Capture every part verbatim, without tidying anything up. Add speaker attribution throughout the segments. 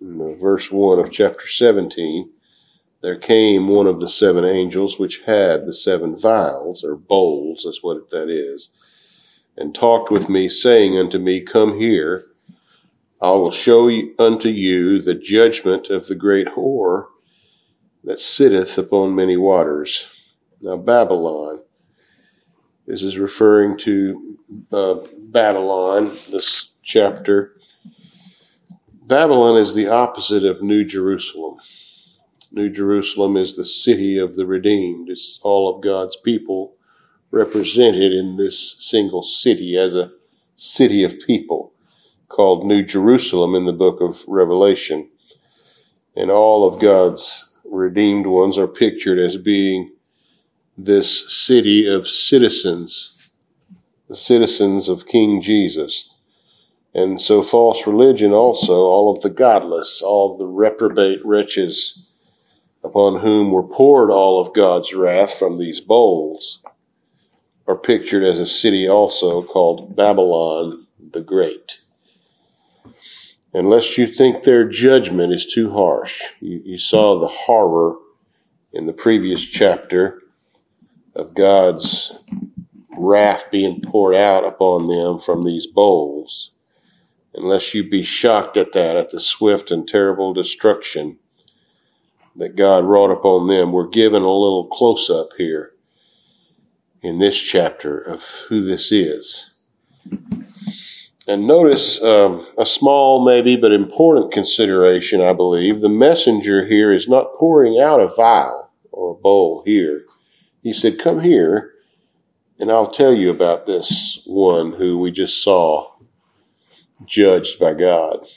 Speaker 1: in verse one of chapter seventeen, there came one of the seven angels which had the seven vials, or bowls, that's what that is, and talked with me, saying unto me, Come here, I will show unto you the judgment of the great whore that sitteth upon many waters. Now Babylon, this is referring to uh, Babylon, this chapter. Babylon is the opposite of New Jerusalem. New Jerusalem is the city of the redeemed. It's all of God's people represented in this single city as a city of people called New Jerusalem in the book of Revelation. And all of God's redeemed ones are pictured as being this city of citizens, the citizens of King Jesus. And so false religion also, all of the godless, all of the reprobate wretches upon whom were poured all of God's wrath from these bowls, are pictured as a city also called Babylon the Great. Unless you think their judgment is too harsh. You, you saw the horror in the previous chapter of God's wrath being poured out upon them from these bowls. Unless you be shocked at that, at the swift and terrible destruction that God wrought upon them, we're given a little close-up here in this chapter of who this is. And notice um, a small maybe but important consideration, I believe. The messenger here is not pouring out a vial or a bowl here. He said, Come here, and I'll tell you about this one who we just saw judged by God.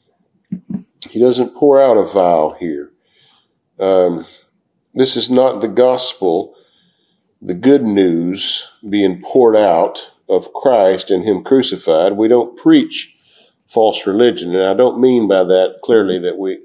Speaker 1: He doesn't pour out a vial here. Um, this is not the gospel, the good news being poured out of Christ and Him crucified. We don't preach false religion. And I don't mean by that clearly that we,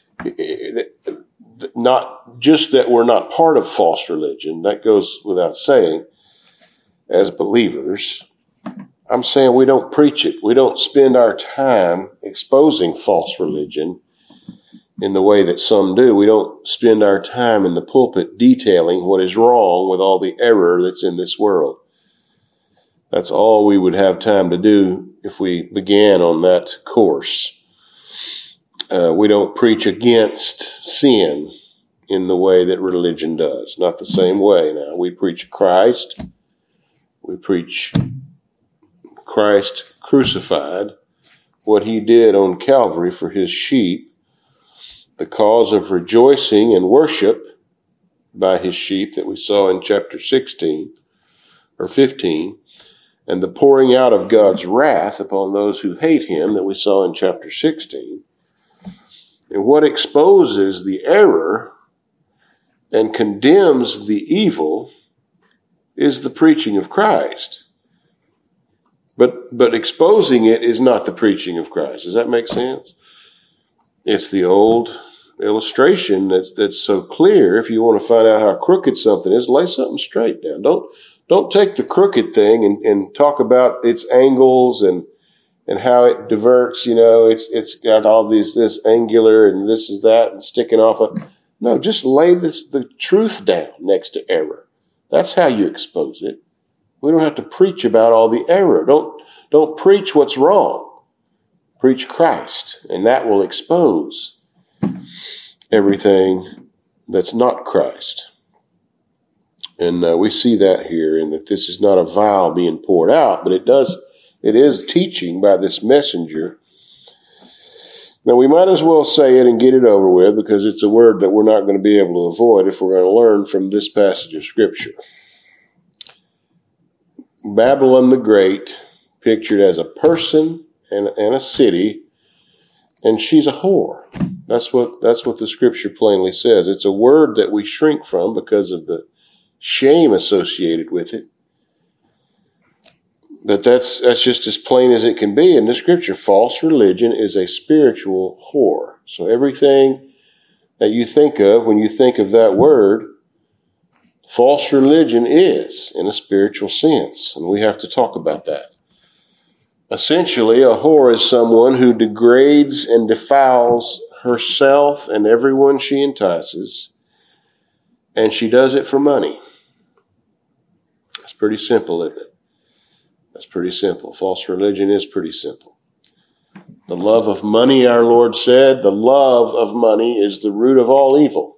Speaker 1: not just that we're not part of false religion. That goes without saying as believers. I'm saying we don't preach it. We don't spend our time exposing false religion in the way that some do. We don't spend our time in the pulpit detailing what is wrong with all the error that's in this world. That's all we would have time to do if we began on that course. Uh, we don't preach against sin in the way that religion does. Not the same way now. We preach Christ. We preach Christ crucified, what He did on Calvary for His sheep, the cause of rejoicing and worship by His sheep that we saw in chapter sixteen or fifteen, and the pouring out of God's wrath upon those who hate Him that we saw in chapter sixteen. And what exposes the error and condemns the evil is the preaching of Christ. But but exposing it is not the preaching of Christ. Does that make sense? It's the old illustration that's that's so clear. If you want to find out how crooked something is, lay something straight down. Don't don't take the crooked thing and, and talk about its angles and and how it diverts. You know, it's it's got all these this angular and this is that and sticking off of. No, just lay this the truth down next to error. That's how you expose it. We don't have to preach about all the error. Don't don't preach what's wrong. Preach Christ, and that will expose everything that's not Christ. And uh, we see that here, in that this is not a vial being poured out, but it does. It is teaching by this messenger. Now, we might as well say it and get it over with, because it's a word that we're not going to be able to avoid if we're going to learn from this passage of Scripture. Babylon the Great, pictured as a person and, and a city, and she's a whore. That's what that's what the Scripture plainly says. It's a word that we shrink from because of the shame associated with it. But that's that's just as plain as it can be in the Scripture. False religion is a spiritual whore. So everything that you think of when you think of that word, false religion is in a spiritual sense. And we have to talk about that. Essentially, a whore is someone who degrades and defiles herself and everyone she entices, and she does it for money. That's pretty simple, isn't it? That's pretty simple. False religion is pretty simple. The love of money, our Lord said, the love of money is the root of all evil.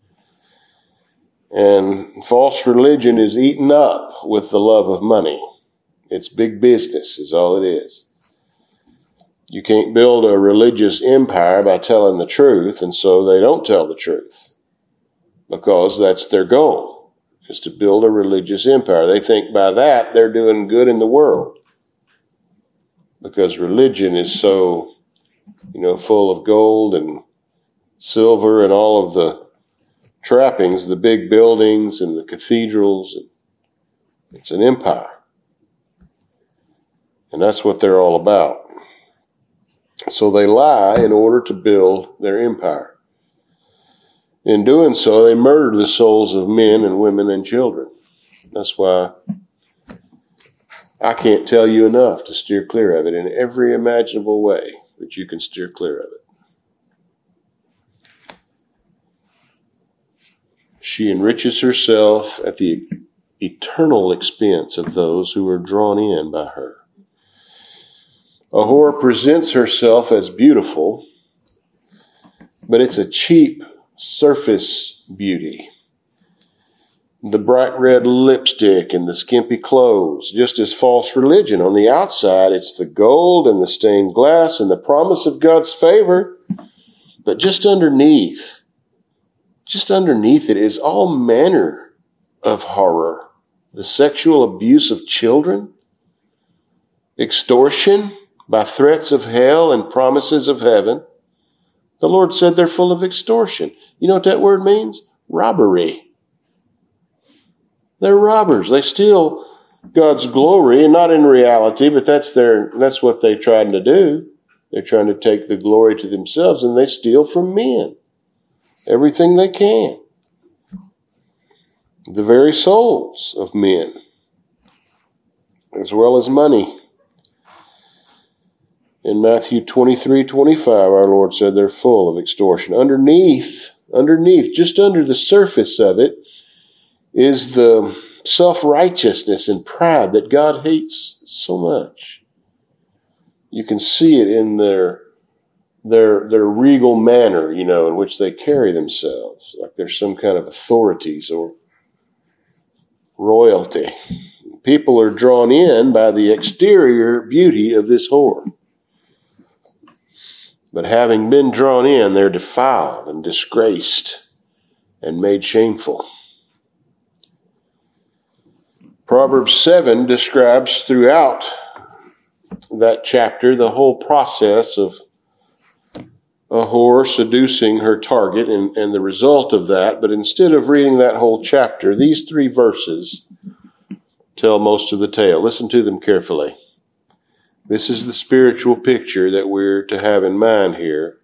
Speaker 1: And false religion is eaten up with the love of money. It's big business is all it is. You can't build a religious empire by telling the truth, and so they don't tell the truth because that's their goal, is to build a religious empire. They think by that they're doing good in the world because religion is so, you know, full of gold and silver and all of the trappings, the big buildings and the cathedrals. It's an empire. And that's what they're all about. So they lie in order to build their empire. In doing so, they murder the souls of men and women and children. That's why I can't tell you enough to steer clear of it in every imaginable way that you can steer clear of it. She enriches herself at the eternal expense of those who are drawn in by her. A whore presents herself as beautiful, but it's a cheap surface beauty. The bright red lipstick and the skimpy clothes, just as false religion. On the outside, it's the gold and the stained glass and the promise of God's favor. But just underneath, just underneath it is all manner of horror. The sexual abuse of children, extortion by threats of hell and promises of heaven. The Lord said they're full of extortion. You know what that word means? Robbery. They're robbers. They steal God's glory, and not in reality, but that's their that's what they're trying to do. They're trying to take the glory to themselves, and they steal from men everything they can. The very souls of men, as well as money. In Matthew twenty-three twenty-five, our Lord said they're full of extortion. Underneath, underneath, just under the surface of it, is the self-righteousness and pride that God hates so much. You can see it in their their their regal manner, you know, in which they carry themselves, like they're some kind of authorities or royalty. People are drawn in by the exterior beauty of this whore. But having been drawn in, they're defiled and disgraced and made shameful. Proverbs seven describes throughout that chapter the whole process of a whore seducing her target and, and the result of that. But instead of reading that whole chapter, these three verses tell most of the tale. Listen to them carefully. This is the spiritual picture that we're to have in mind here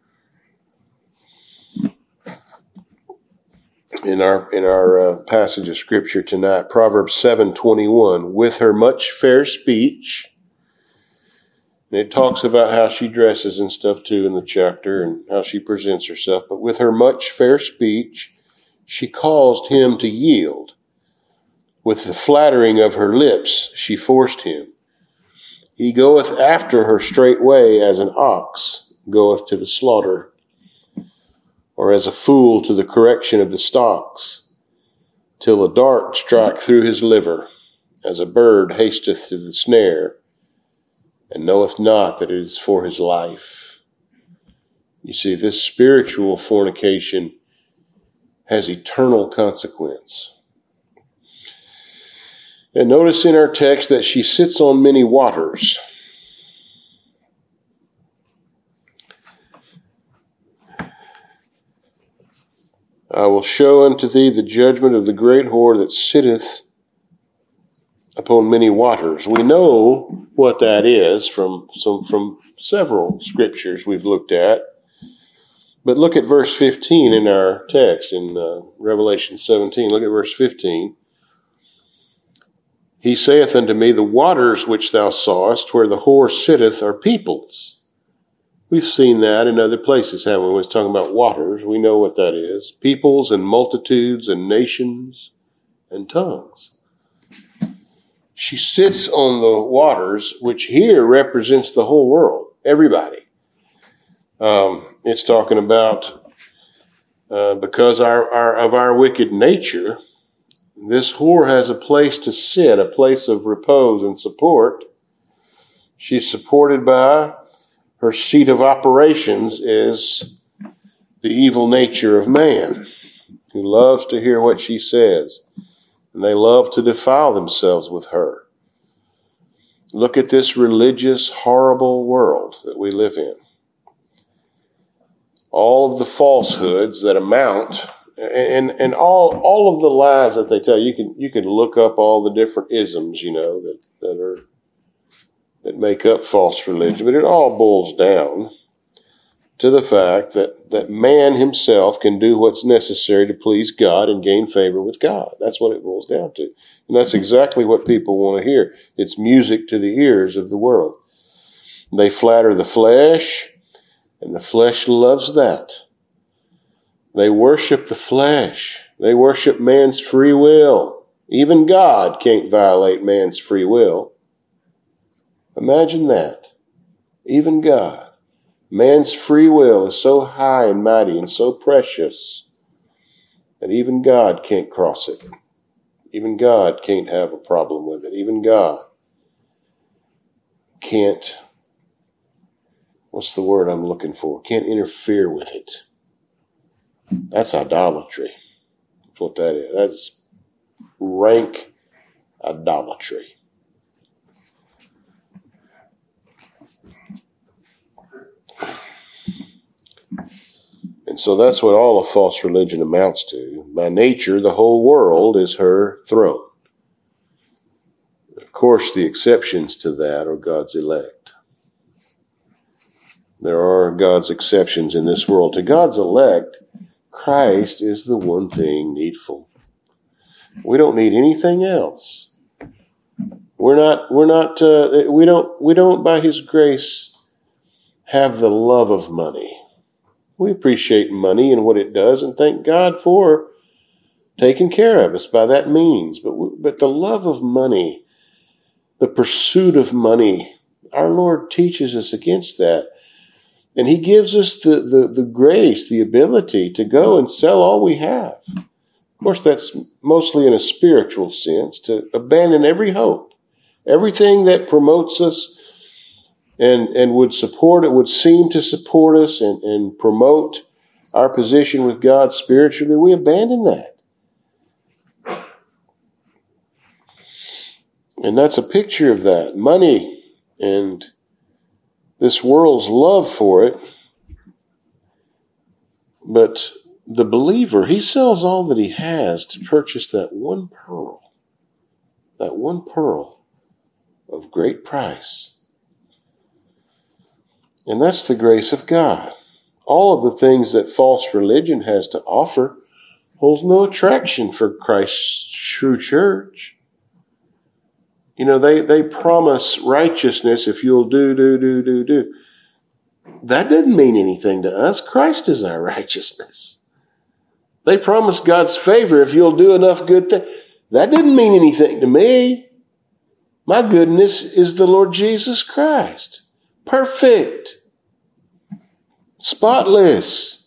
Speaker 1: in our in our uh, passage of Scripture tonight. Proverbs seven twenty-one. With her much fair speech. And it talks about how she dresses and stuff too in the chapter and how she presents herself. But with her much fair speech, she caused him to yield. With the flattering of her lips, she forced him. He goeth after her straightway as an ox goeth to the slaughter, or as a fool to the correction of the stocks, till a dart strike through his liver, as a bird hasteth to the snare, and knoweth not that it is for his life. You see, this spiritual fornication has eternal consequence. And notice in our text that she sits on many waters. I will show unto thee the judgment of the great whore that sitteth upon many waters. We know what that is from some from several scriptures we've looked at. But look at verse fifteen in our text in uh, Revelation seventeen. Look at verse fifteen. He saith unto me, the waters which thou sawest, where the whore sitteth, are peoples. We've seen that in other places, haven't we? When it's talking about waters, we know what that is. Peoples and multitudes and nations and tongues. She sits on the waters, which here represents the whole world, everybody. Um, it's talking about uh, because our, our of our wicked nature, this whore has a place to sit, a place of repose and support. She's supported by her seat of operations is the evil nature of man, who loves to hear what she says, and they love to defile themselves with her. Look at this religious, horrible world that we live in. All of the falsehoods that amount, and, and all all of the lies that they tell. You can you can look up all the different isms, you know, that, that are that make up false religion, but it all boils down to the fact that, that man himself can do what's necessary to please God and gain favor with God. That's what it boils down to. And that's exactly what people want to hear. It's music to the ears of the world. They flatter the flesh, and the flesh loves that. They worship the flesh. They worship man's free will. Even God can't violate man's free will. Imagine that. Even God. Man's free will is so high and mighty and so precious that even God can't cross it. Even God can't have a problem with it. Even God can't, what's the word I'm looking for? Can't interfere with it. That's idolatry. That's what that is. That's rank idolatry. And so that's what all of false religion amounts to. By nature, the whole world is her throne. Of course, the exceptions to that are God's elect. There are God's exceptions in this world. To God's elect, Christ is the one thing needful. We don't need anything else. We're not, we're not, uh, we don't, we don't by His grace have the love of money. We appreciate money and what it does and thank God for taking care of us by that means. But, but the love of money, the pursuit of money, our Lord teaches us against that. And He gives us the, the, the grace, the ability to go and sell all we have. Of course, that's mostly in a spiritual sense, to abandon every hope, everything that promotes us and, and would support it, would seem to support us and, and promote our position with God spiritually. We abandon that. And that's a picture of that. Money and this world's love for it. But the believer, he sells all that he has to purchase that one pearl. That one pearl of great price. And that's the grace of God. All of the things that false religion has to offer holds no attraction for Christ's true church. You know, they, they promise righteousness if you'll do, do, do, do, do. That doesn't mean anything to us. Christ is our righteousness. They promise God's favor if you'll do enough good things. That didn't mean anything to me. My goodness is the Lord Jesus Christ. Perfect. Spotless.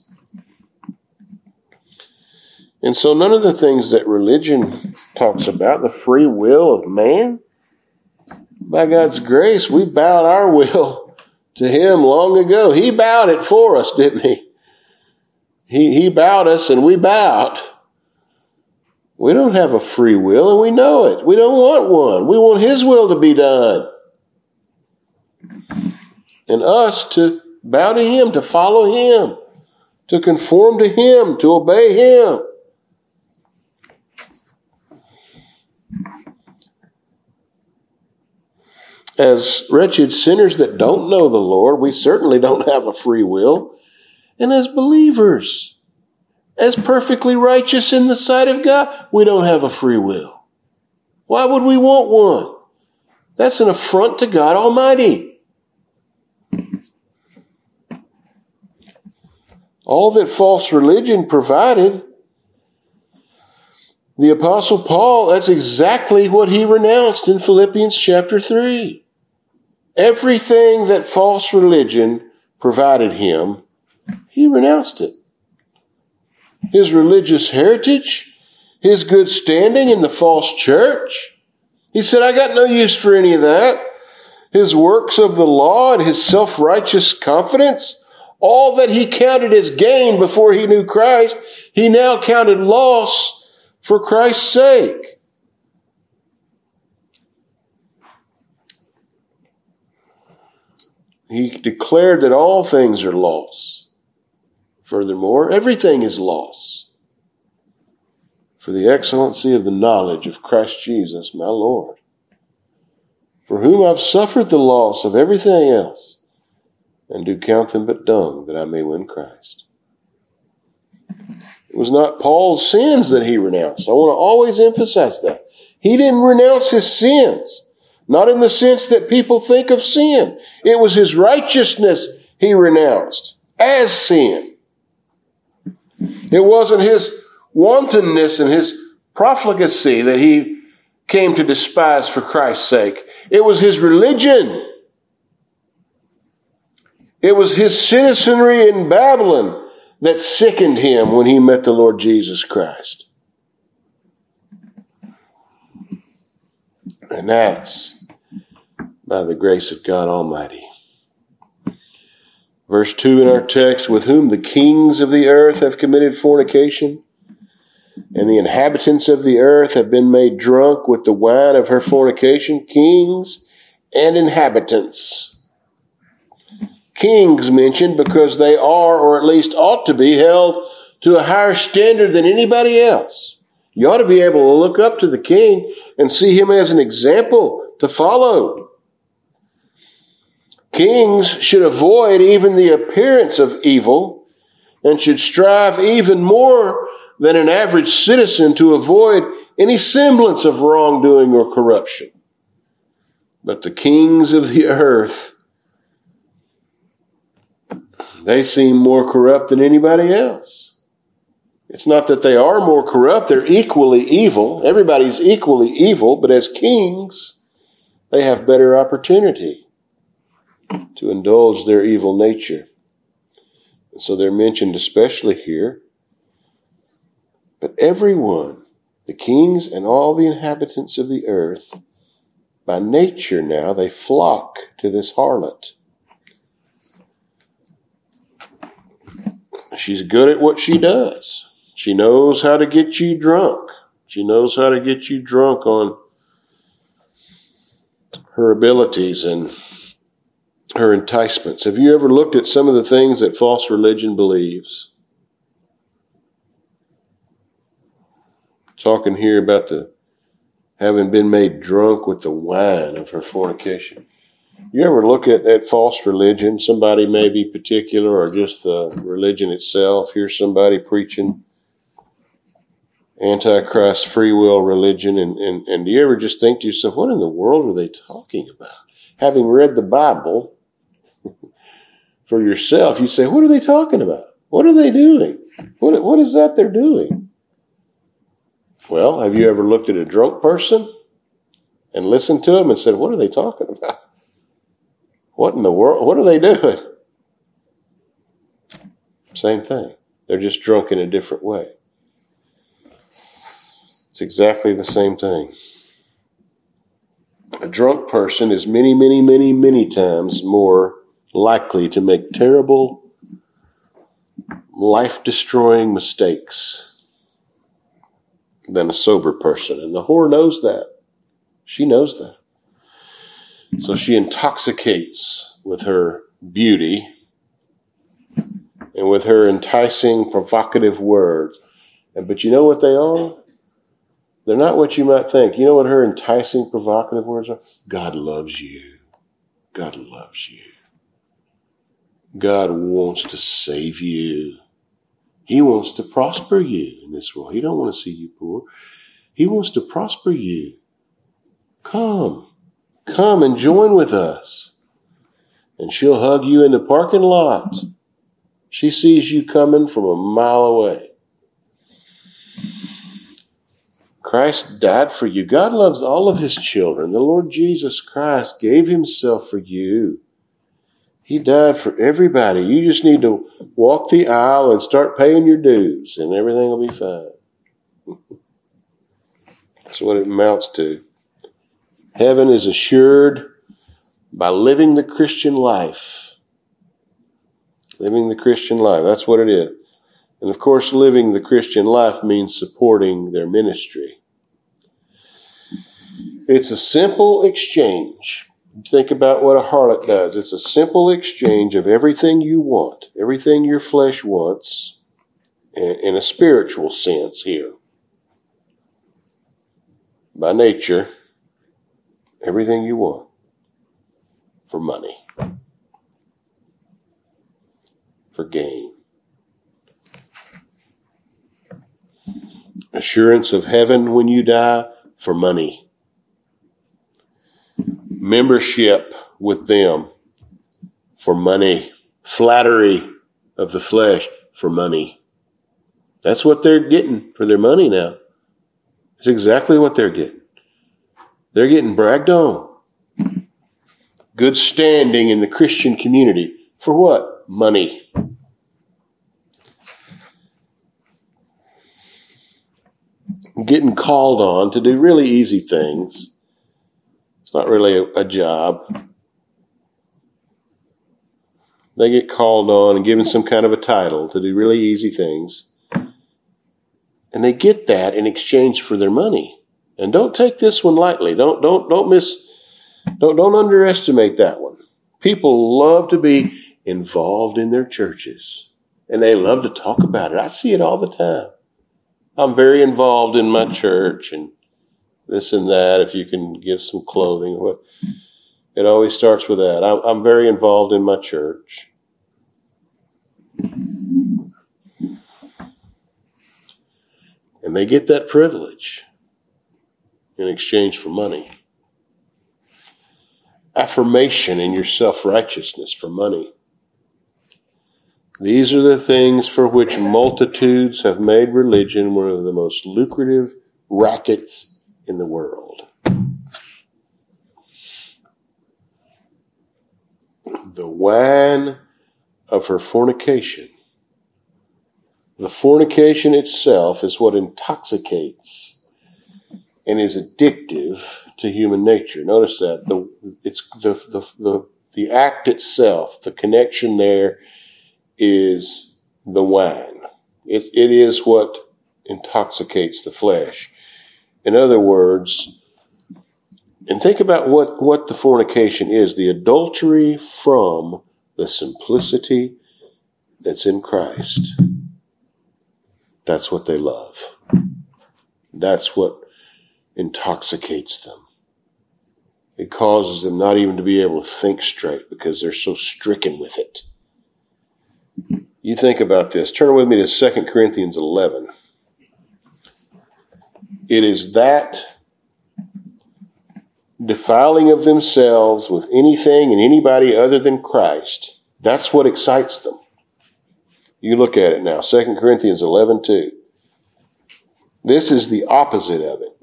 Speaker 1: And so none of the things that religion talks about, the free will of man, by God's grace, we bowed our will to Him long ago. He bowed it for us, didn't He? He, he bowed us and we bowed. We don't have a free will and we know it. We don't want one. We want His will to be done. And us to bow to Him, to follow Him, to conform to Him, to obey Him. As wretched sinners that don't know the Lord, we certainly don't have a free will. And as believers, as perfectly righteous in the sight of God, we don't have a free will. Why would we want one? That's an affront to God Almighty. all that false religion provided, the Apostle Paul, that's exactly what he renounced in Philippians chapter three. Everything that false religion provided him, he renounced it. His religious heritage, his good standing in the false church. He said, I got no use for any of that. His works of the law and his self-righteous confidence, all that he counted as gain before he knew Christ, he now counted loss for Christ's sake. He declared that all things are loss. Furthermore, everything is loss for the excellency of the knowledge of Christ Jesus, my Lord, for whom I've suffered the loss of everything else, and do count them but dung, that I may win Christ. It was not Paul's sins that he renounced. I want to always emphasize that. He didn't renounce his sins, not in the sense that people think of sin. It was his righteousness he renounced as sin. It wasn't his wantonness and his profligacy that he came to despise for Christ's sake. It was his religion. It was his citizenry in Babylon that sickened him when he met the Lord Jesus Christ. And that's by the grace of God Almighty. Verse two in our text, with whom the kings of the earth have committed fornication, and the inhabitants of the earth have been made drunk with the wine of her fornication. Kings and inhabitants. Kings mentioned because they are, or at least ought to be, held to a higher standard than anybody else. You ought to be able to look up to the king and see him as an example to follow. Kings should avoid even the appearance of evil and should strive even more than an average citizen to avoid any semblance of wrongdoing or corruption. But the kings of the earth, they seem more corrupt than anybody else. It's not that they are more corrupt, they're equally evil. Everybody's equally evil, but as kings, they have better opportunity to indulge their evil nature. And so they're mentioned especially here. But everyone, the kings and all the inhabitants of the earth, by nature now, they flock to this harlot. She's good at what she does. She knows how to get you drunk. She knows how to get you drunk on her abilities and her enticements. Have you ever looked at some of the things that false religion believes? Talking here about the having been made drunk with the wine of her fornication. You ever look at, at false religion, somebody may be particular or just the religion itself, hear somebody preaching Antichrist free will religion, and, and, and do you ever just think to yourself, what in the world are they talking about? Having read the Bible for yourself, you say, what are they talking about? What are they doing? What, what is that they're doing? Well, have you ever looked at a drunk person and listened to them and said, what are they talking about? What in the world? What are they doing? Same thing. They're just drunk in a different way. It's exactly the same thing. A drunk person is many, many, many, many times more likely to make terrible, life-destroying mistakes than a sober person. And the whore knows that. She knows that. So she intoxicates with her beauty and with her enticing, provocative words. And but you know what they are? They're not what you might think. You know what her enticing, provocative words are? God loves you. God loves you. God wants to save you. He wants to prosper you in this world. He don't want to see you poor. He wants to prosper you. Come. Come and join with us. And she'll hug you in the parking lot. She sees you coming from a mile away. Christ died for you. God loves all of his children. The Lord Jesus Christ gave himself for you. He died for everybody. You just need to walk the aisle and start paying your dues, and everything will be fine. That's what it amounts to. Heaven is assured by living the Christian life. Living the Christian life. That's what it is. And of course, living the Christian life means supporting their ministry. It's a simple exchange. Think about what a harlot does. It's a simple exchange of everything you want, everything your flesh wants, in a spiritual sense here. By nature, everything you want for money, for gain. Assurance of heaven when you die for money. Membership with them for money. Flattery of the flesh for money. That's what they're getting for their money now. It's exactly what they're getting. They're getting bragged on. Good standing in the Christian community. For what? Money. Getting called on to do really easy things. It's not really a, a job. They get called on and given some kind of a title to do really easy things. And they get that in exchange for their money. And don't take this one lightly. Don't don't don't miss don't don't underestimate that one. People love to be involved in their churches. And they love to talk about it. I see it all the time. I'm very involved in my church and this and that, if you can give some clothing or what. It always starts with that. I'm, I'm very involved in my church. And they get that privilege in exchange for money. Affirmation in your self-righteousness for money. These are the things for which multitudes have made religion one of the most lucrative rackets in the world. The wine of her fornication. The fornication itself is what intoxicates and is addictive to human nature. Notice that the it's the the the, the act itself, the connection there is the wine. It it is what intoxicates the flesh. In other words, and think about what, what the fornication is, the adultery from the simplicity that's in Christ. That's what they love. That's what intoxicates them. It causes them not even to be able to think straight because they're so stricken with it. You think about this. Turn with me to Second Corinthians eleven. It is that defiling of themselves with anything and anybody other than Christ. That's what excites them. You look at it now, Second Corinthians eleven two. This is the opposite of it.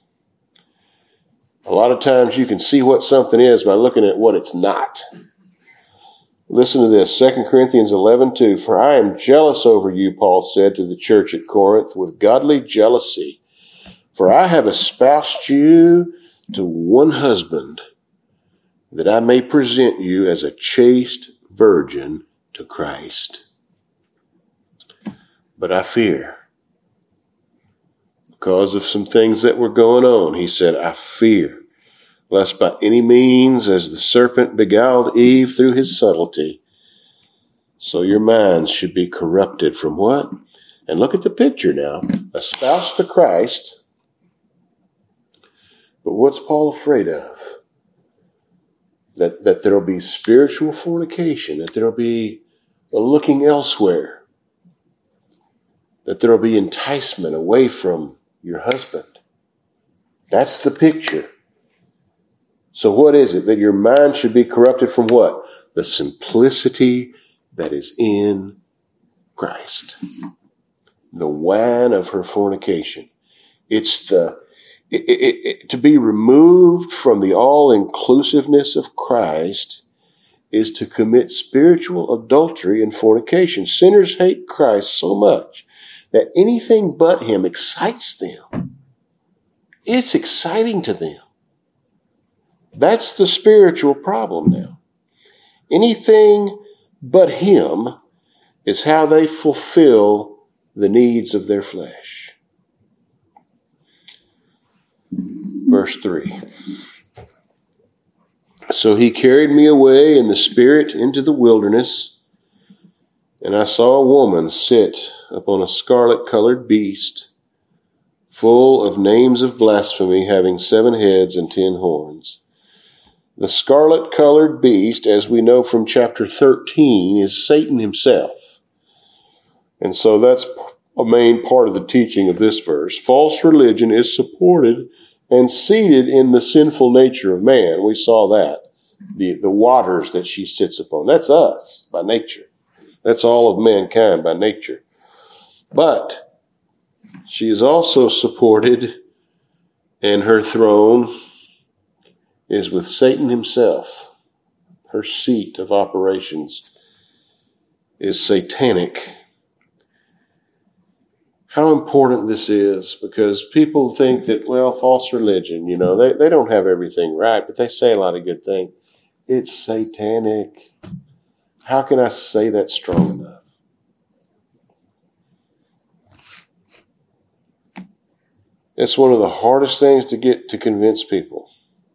Speaker 1: A lot of times you can see what something is by looking at what it's not. Listen to this, Second Corinthians eleven two. For I am jealous over you, Paul said to the church at Corinth, with godly jealousy. For I have espoused you to one husband, that I may present you as a chaste virgin to Christ. But I fear, because of some things that were going on, he said, I fear, lest by any means, as the serpent beguiled Eve through his subtlety, so your minds should be corrupted from what? And look at the picture now. Espoused to Christ. But what's Paul afraid of? That, that there'll be spiritual fornication, that there'll be a looking elsewhere, that there'll be enticement away from your husband. That's the picture. So what is it? That your mind should be corrupted from what? The simplicity that is in Christ. The wine of her fornication. It's the it, it, it, to be removed from the all-inclusiveness of Christ is to commit spiritual adultery and fornication. Sinners hate Christ so much that anything but him excites them. It's exciting to them. That's the spiritual problem now. Anything but him is how they fulfill the needs of their flesh. Verse three. So he carried me away in the spirit into the wilderness, and I saw a woman sit upon a scarlet-colored beast, full of names of blasphemy, having seven heads and ten horns. The scarlet-colored beast, as we know from chapter thirteen, is Satan himself. And so that's a main part of the teaching of this verse. False religion is supported and seated in the sinful nature of man. We saw that. The, the waters that she sits upon. That's us by nature. That's all of mankind by nature. But she is also supported, and her throne is with Satan himself. Her seat of operations is satanic. How important this is, because people think that, well, false religion, you know, they, they don't have everything right, but they say a lot of good things. It's satanic. How can I say that strong enough? It's one of the hardest things to get to convince people.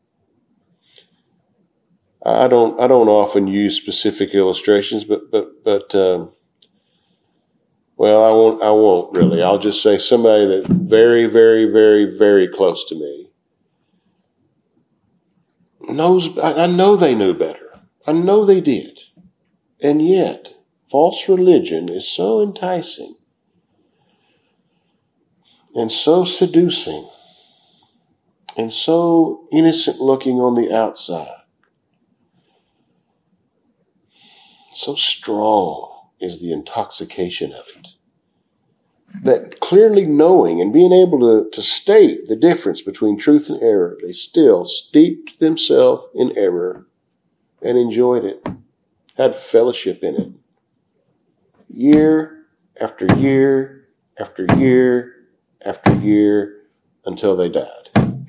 Speaker 1: I don't I don't often use specific illustrations, but but but um, well, I won't I won't really. I'll just say somebody that's very very very very close to me knows. I, I know they knew better. I know they did, and yet false religion is so enticing and so seducing and so innocent looking on the outside. So strong is the intoxication of it, that clearly knowing and being able to, to state the difference between truth and error, they still steeped themselves in error and enjoyed it, had fellowship in it. Year after year after year after year until they died.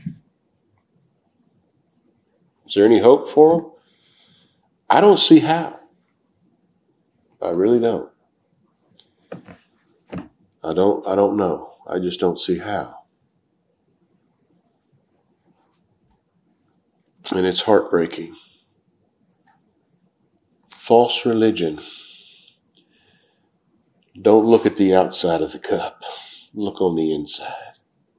Speaker 1: Is there any hope for them? I don't see how. I really don't. I don't, I don't know. I just don't see how. And it's heartbreaking. False religion. Don't look at the outside of the cup. Look on the inside.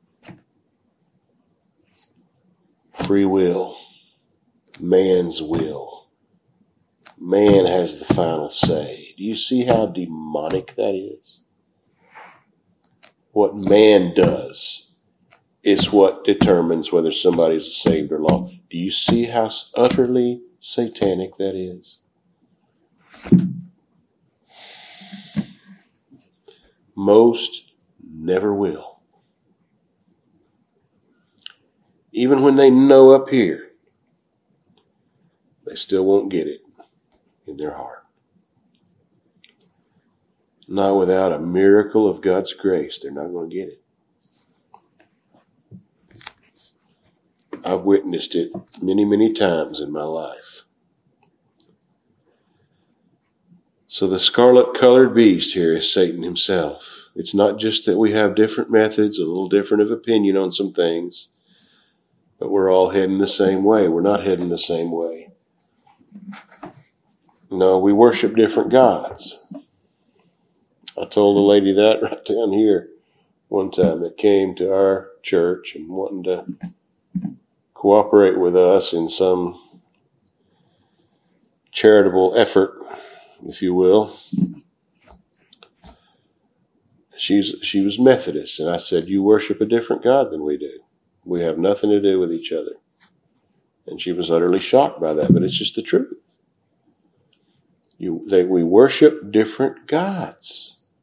Speaker 1: Free will. Man's will. Man has the final say. Do you see how demonic that is? What man does is what determines whether somebody's saved or lost. Do you see how utterly satanic that is? Most never will. Even when they know up here, they still won't get it in their heart. Not without a miracle of God's grace, they're not going to get it. I've witnessed it many, many times in my life. So the scarlet-colored beast here is Satan himself. It's not just that we have different methods, a little different of opinion on some things, but we're all heading the same way. We're not heading the same way. No, we worship different gods. I told a lady that right down here one time that came to our church and wanting to cooperate with us in some charitable effort, if you will. She's she was Methodist, and I said, "You worship a different God than we do. We have nothing to do with each other." And she was utterly shocked by that, but it's just the truth. You, they, we worship different gods.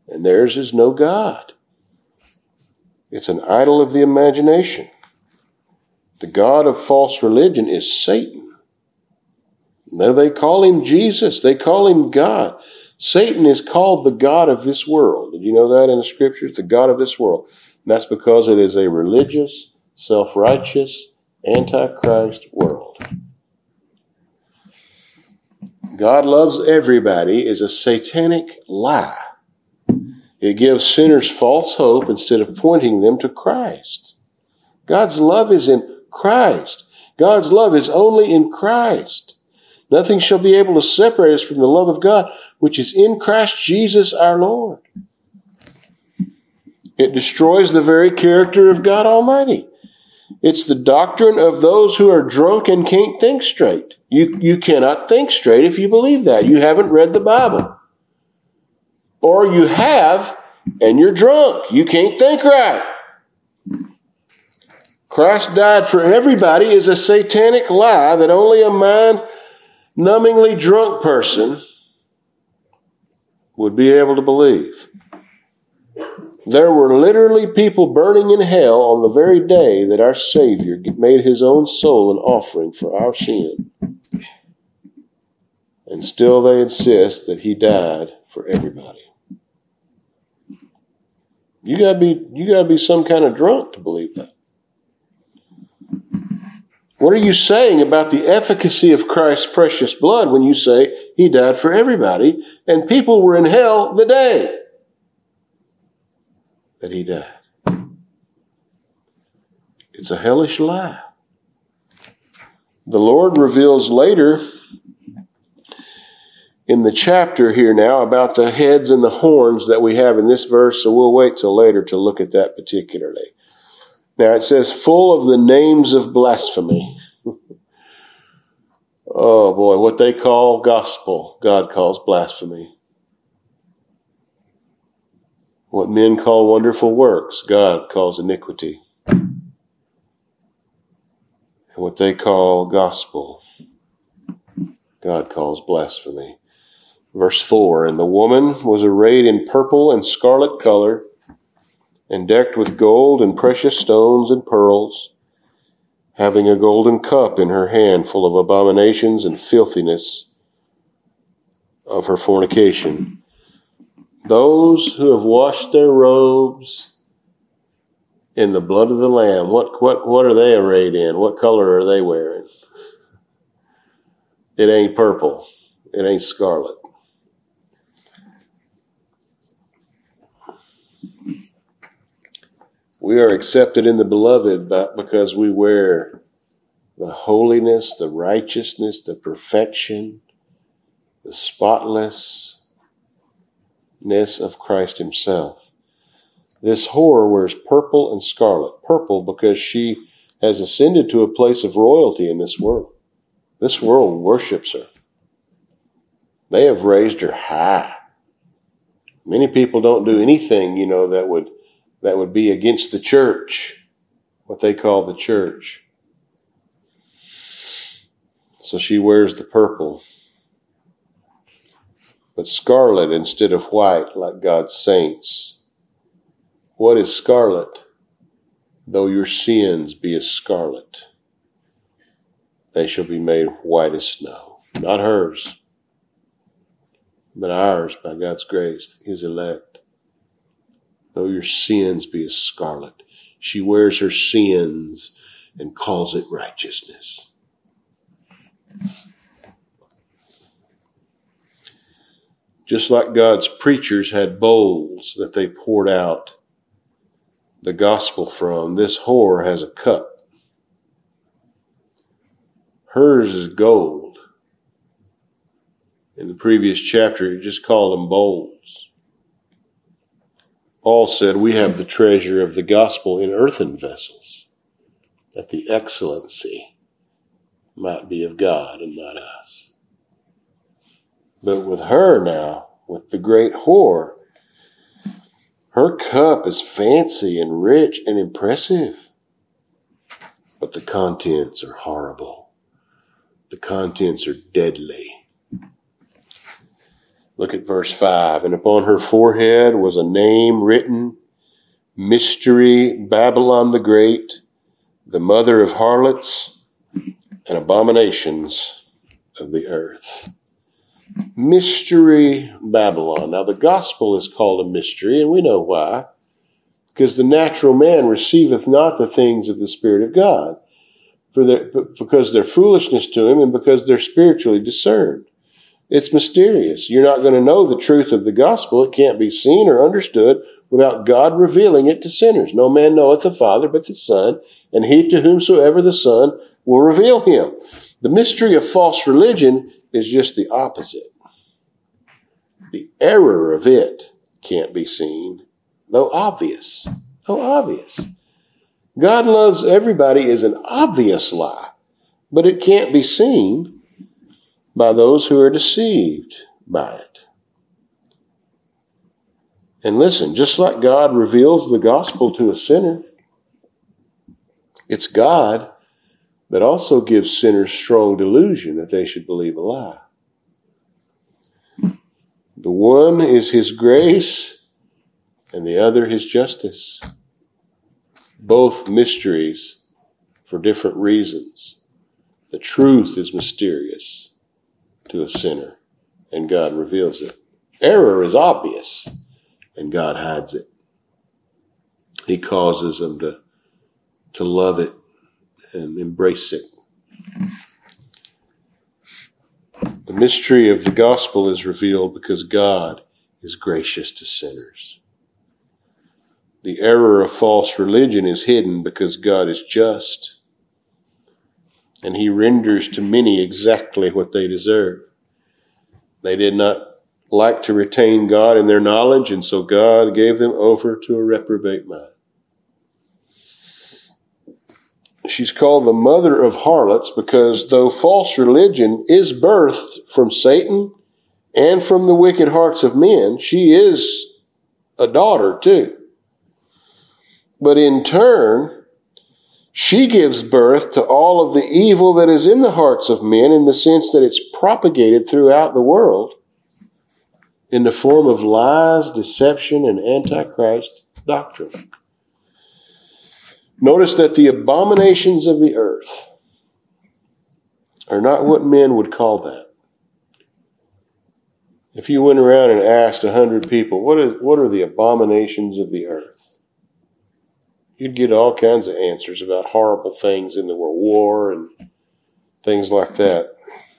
Speaker 1: and theirs is no God. It's an idol of the imagination. The god of false religion is Satan. No, they call him Jesus. They call him God. Satan is called the god of this world. Did you know that in the scriptures? The god of this world. And that's because it is a religious, self-righteous, antichrist world. God loves everybody is a satanic lie. It gives sinners false hope instead of pointing them to Christ. God's love is in Christ. God's love is only in Christ. Nothing shall be able to separate us from the love of God, which is in Christ Jesus our Lord. It destroys the very character of God Almighty. It's the doctrine of those who are drunk and can't think straight. You, you cannot think straight if you believe that. You haven't read the Bible. Or you have, and you're drunk. You can't think right. Christ died for everybody is a satanic lie that only a mind-numbingly drunk person would be able to believe. There were literally people burning in hell on the very day that our Savior made his own soul an offering for our sin. And still they insist that he died for everybody. You gotta be, you gotta be some kind of drunk to believe that. What are you saying about the efficacy of Christ's precious blood when you say he died for everybody and people were in hell the day that he died? It's a hellish lie. The Lord reveals later in the chapter here now about the heads and the horns that we have in this verse, so we'll wait till later to look at that particularly. Now it says, full of the names of blasphemy. Oh boy, what they call gospel, God calls blasphemy. What men call wonderful works, God calls iniquity. And what they call gospel, God calls blasphemy. Verse four, and the woman was arrayed in purple and scarlet color, and decked with gold and precious stones and pearls, having a golden cup in her hand full of abominations and filthiness of her fornication. Those who have washed their robes in the blood of the Lamb, what, what, what are they arrayed in? What color are they wearing? It ain't purple. It ain't scarlet. We are accepted in the beloved because we wear the holiness, the righteousness, the perfection, the spotlessness of Christ himself. This whore wears purple and scarlet. Purple because she has ascended to a place of royalty in this world. This world worships her. They have raised her high. Many people don't do anything, you know, that would that would be against the church, what they call the church. So she wears the purple, but scarlet instead of white, like God's saints. What is scarlet? Though your sins be as scarlet, they shall be made white as snow. Not hers, but ours by God's grace, his elect. Though your sins be as scarlet. She wears her sins and calls it righteousness. Just like God's preachers had bowls that they poured out the gospel from, this whore has a cup. Hers is gold. In the previous chapter, he just called them bowls. Paul said, we have the treasure of the gospel in earthen vessels, that the excellency might be of God and not us. But with her now, with the great whore, her cup is fancy and rich and impressive, but the contents are horrible. The contents are deadly. Look at verse five. And upon her forehead was a name written, Mystery, Babylon the Great, the mother of harlots and abominations of the earth. Mystery Babylon. Now the gospel is called a mystery, and we know why. Because the natural man receiveth not the things of the Spirit of God, for their, because they're foolishness to him and because they're spiritually discerned. It's mysterious. You're not going to know the truth of the gospel. It can't be seen or understood without God revealing it to sinners. No man knoweth the Father but the Son, and he to whomsoever the Son will reveal him. The mystery of false religion is just the opposite. The error of it can't be seen, though obvious. Though obvious. God loves everybody is an obvious lie, but it can't be seen by those who are deceived by it. And listen, just like God reveals the gospel to a sinner, it's God that also gives sinners strong delusion that they should believe a lie. The one is his grace, and the other his justice. Both mysteries for different reasons. The truth is mysterious to a sinner, and God reveals it. Error is obvious, and God hides it. He causes them to, to love it and embrace it. The mystery of the gospel is revealed because God is gracious to sinners. The error of false religion is hidden because God is just, and he renders to many exactly what they deserve. They did not like to retain God in their knowledge, and so God gave them over to a reprobate mind. She's called the mother of harlots because though false religion is birthed from Satan and from the wicked hearts of men, she is a daughter too. But in turn, she gives birth to all of the evil that is in the hearts of men in the sense that it's propagated throughout the world in the form of lies, deception, and antichrist doctrine. Notice that the abominations of the earth are not what men would call that. If you went around and asked a hundred people, what is, what are the abominations of the earth? You'd get all kinds of answers about horrible things in the world, war and things like that.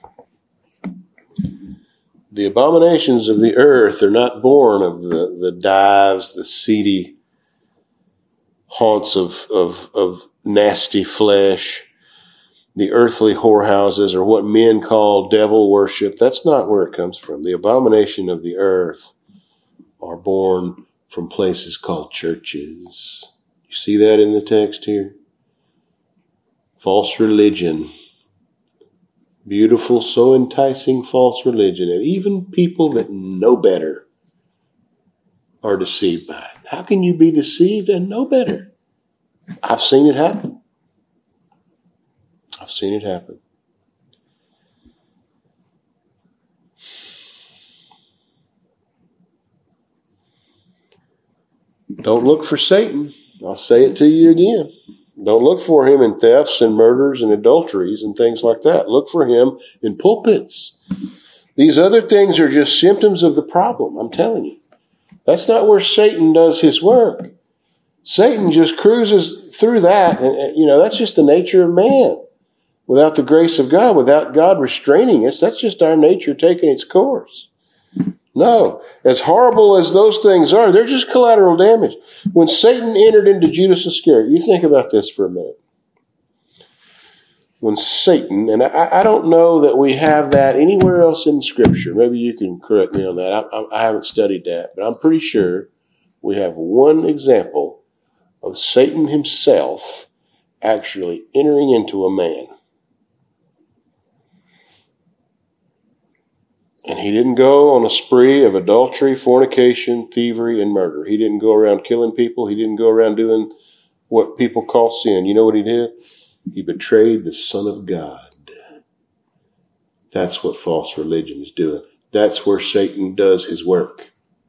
Speaker 1: The abominations of the earth are not born of the, the dives, the seedy haunts of, of, of nasty flesh, the earthly whorehouses, or what men call devil worship. That's not where it comes from. The abomination of the earth are born from places called churches. You see that in the text here? False religion. Beautiful, so enticing false religion. And even people that know better are deceived by it. How can you be deceived and know better? I've seen it happen. I've seen it happen. Don't look for Satan. I'll say it to you again. Don't look for him in thefts and murders and adulteries and things like that. Look for him in pulpits. These other things are just symptoms of the problem, I'm telling you. That's not where Satan does his work. Satan just cruises through that, and, you know, that's just the nature of man. Without the grace of God, without God restraining us, that's just our nature taking its course. No, as horrible as those things are, they're just collateral damage. When Satan entered into Judas Iscariot, you think about this for a minute. When Satan, and I, I don't know that we have that anywhere else in Scripture. Maybe you can correct me on that. I, I, I haven't studied that, but I'm pretty sure we have one example of Satan himself actually entering into a man. And he didn't go on a spree of adultery, fornication, thievery, and murder. He didn't go around killing people. He didn't go around doing what people call sin. You know what he did? He betrayed the Son of God. That's what false religion is doing. That's where Satan does his work.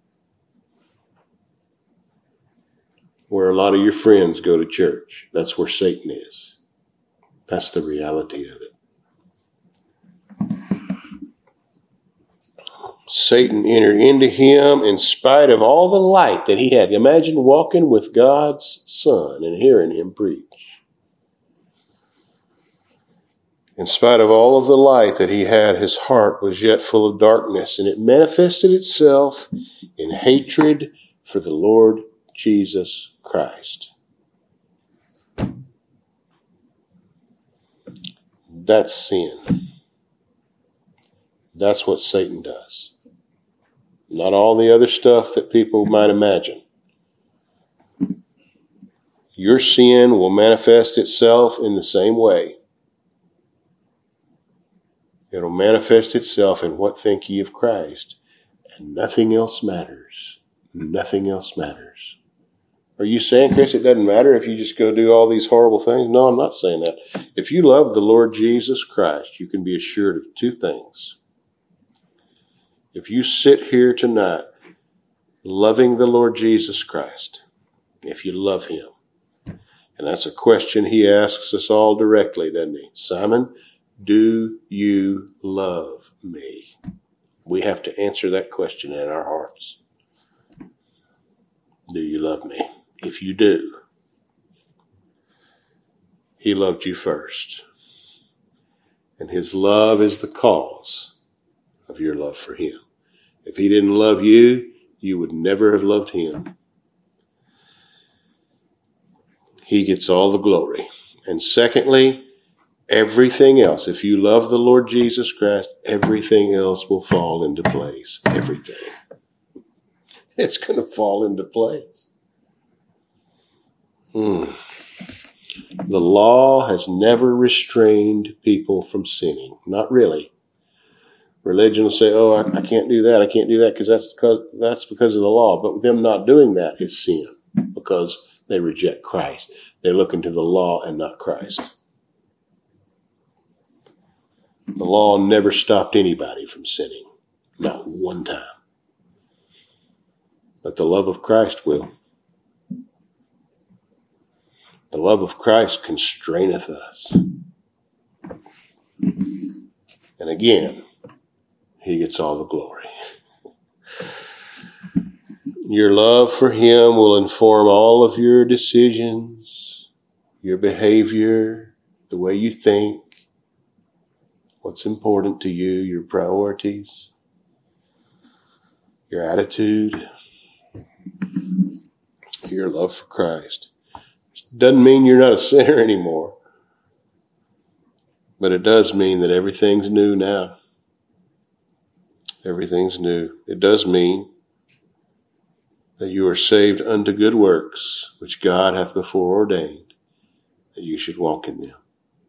Speaker 1: Where a lot of your friends go to church, that's where Satan is. That's the reality of it. Satan entered into him in spite of all the light that he had. Imagine walking with God's Son and hearing him preach. In spite of all of the light that he had, his heart was yet full of darkness, and it manifested itself in hatred for the Lord Jesus Christ. That's sin. That's what Satan does. Not all the other stuff that people might imagine. Your sin will manifest itself in the same way. It'll manifest itself in what think ye of Christ, and nothing else matters. Nothing else matters. Are you saying, Chris, it doesn't matter if you just go do all these horrible things? No, I'm not saying that. If you love the Lord Jesus Christ, you can be assured of two things. If you sit here tonight loving the Lord Jesus Christ, if you love him, and that's a question he asks us all directly, doesn't he? Simon, do you love me? We have to answer that question in our hearts. Do you love me? If you do, he loved you first. And his love is the cause of your love for him. If he didn't love you, you would never have loved him. He gets all the glory. And secondly, everything else, if you love the Lord Jesus Christ, everything else will fall into place. Everything. It's going to fall into place. Hmm. The law has never restrained people from sinning. Not really. Religion will say, oh, I, I can't do that. I can't do that because that's because that's because of the law. But them not doing that is sin because they reject Christ. They look into the law and not Christ. The law never stopped anybody from sinning. Not one time. But the love of Christ will. The love of Christ constraineth us. And again, he gets all the glory. Your love for him will inform all of your decisions, your behavior, the way you think, what's important to you, your priorities, your attitude, your love for Christ. Doesn't mean you're not a sinner anymore, but it does mean that everything's new now. Everything's new. It does mean that you are saved unto good works, which God hath before ordained, that you should walk in them.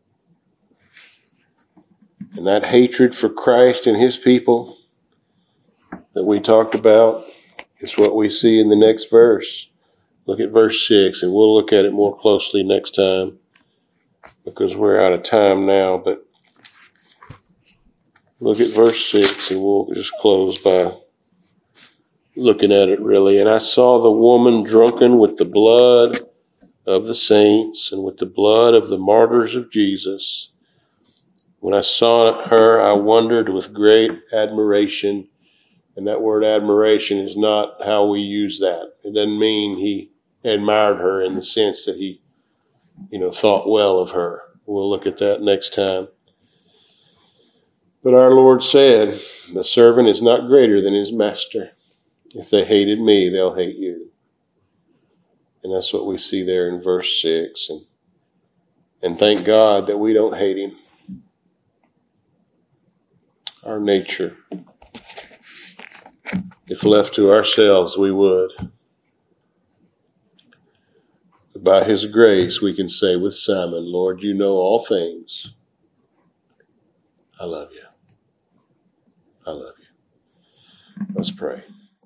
Speaker 1: And that hatred for Christ and his people that we talked about is what we see in the next verse. Look at verse six, and we'll look at it more closely next time because we're out of time now, but look at verse six, and we'll just close by looking at it really. And I saw the woman drunken with the blood of the saints and with the blood of the martyrs of Jesus. When I saw her, I wondered with great admiration. And that word admiration is not how we use that. It doesn't mean he admired her in the sense that he, you know, thought well of her. We'll look at that next time. But our Lord said, the servant is not greater than his master. If they hated me, they'll hate you. And that's what we see there in verse six. And, and thank God that we don't hate him. Our nature, if left to ourselves, we would. But by his grace, we can say with Simon, Lord, you know all things. I love you. I love you. Let's pray.